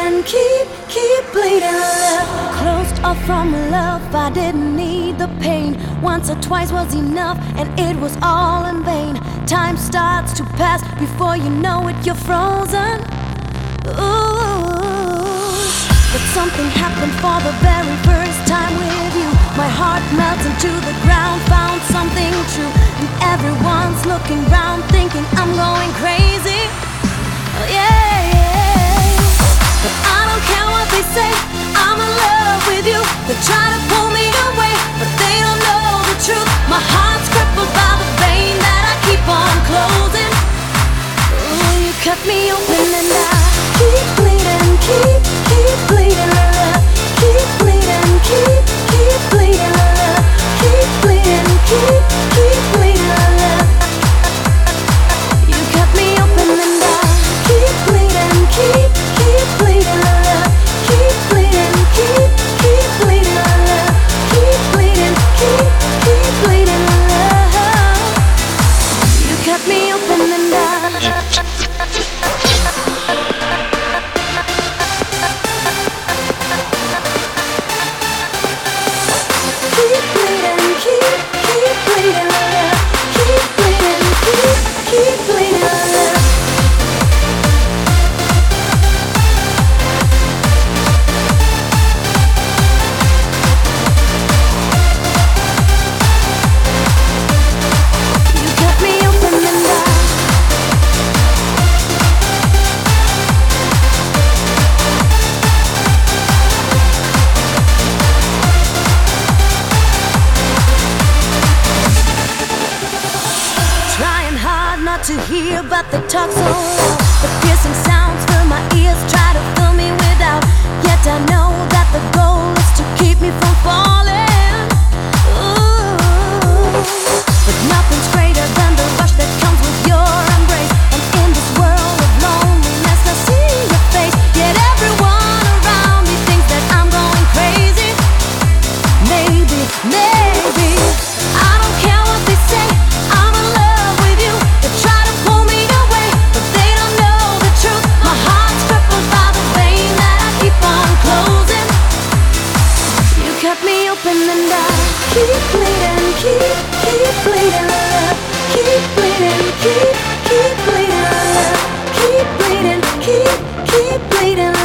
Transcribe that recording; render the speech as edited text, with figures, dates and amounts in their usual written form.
bleeding, keep bleeding love. Closed off from love, I didn't need the pain. Once or twice was enough, and it was all in vain. Time starts to pass, before you know it, you're frozen. Ooh. But something happened for the very first time with you. My heart melts into the ground, found something true. And everyone's looking round, thinking I'm going crazy. Oh, yeah, yeah. But I don't care what they say, I'm in love with you. They try to pull me away, but they don't know the truth. My heart's crippled by the vein that I keep on closing. Ooh, you cut me open and I keep bleeding, keep bleeding love. Keep bleeding, keep bleeding love. Keep bleeding, keep bleeding love. You cut me open and I keep bleeding, keep bleeding love. Keep bleeding, keep bleeding love. Keep bleeding, keep bleeding love. You cut me open and I to hear, but they talk so loud. The piercing sounds fill my ears, try to fill me without. Yet I know that the goal is to keep me from falling. Ooh. But nothing's greater than the rush that comes with your embrace. And in this world of loneliness, I see your face. Yet everyone around me thinks that I'm going crazy. Maybe I don't care what they say, I'm in love with you. They try to pull me away, but they don't know the truth. My heart's crippled by the vein that I keep on closing. You cut me open and I keep bleeding, keep bleeding love. Keep bleeding, keep bleeding love. Keep bleeding, keep bleeding love.